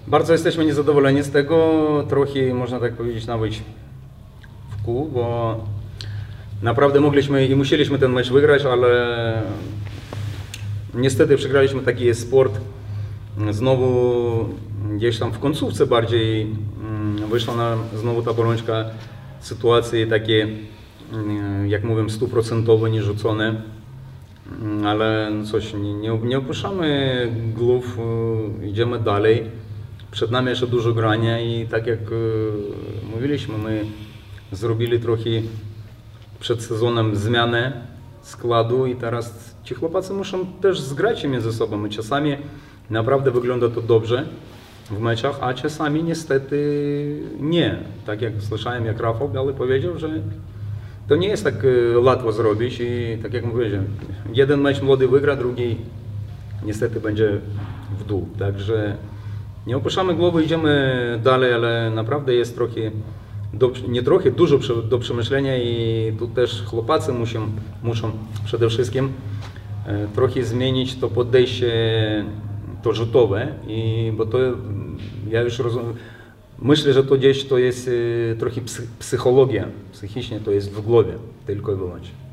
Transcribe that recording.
Bardzo jesteśmy niezadowoleni z tego, trochę można tak powiedzieć nawet w kół, bo naprawdę mogliśmy i musieliśmy ten mecz wygrać, ale niestety przegraliśmy. Taki jest sport. Znowu gdzieś tam w końcówce bardziej wyszła nam znowu ta bolączka, sytuacje takie, jak mówię, 100% nierzucone, ale coś, nie opuszczamy głów, idziemy dalej. Przed nami jeszcze dużo grania i tak jak mówiliśmy, my zrobili trochę przed sezonem zmianę składu i teraz ci chłopacy muszą też zgrać się między sobą i czasami naprawdę wygląda to dobrze w meczach, a czasami niestety nie. Tak jak słyszałem, jak Rafał Biały powiedział, że to nie jest tak łatwo zrobić i tak jak mówię, jeden mecz młody wygra, drugi niestety będzie w dół. Także nie opuszczamy głowy, idziemy dalej, ale naprawdę jest trochę, nie trochę, dużo do przemyślenia i tu też chłopacy muszą przede wszystkim trochę zmienić to podejście to rzutowe, bo to ja już rozumiem, myślę, że to gdzieś to jest trochę psychologia, psychicznie to jest w głowie tylko i wyłącznie.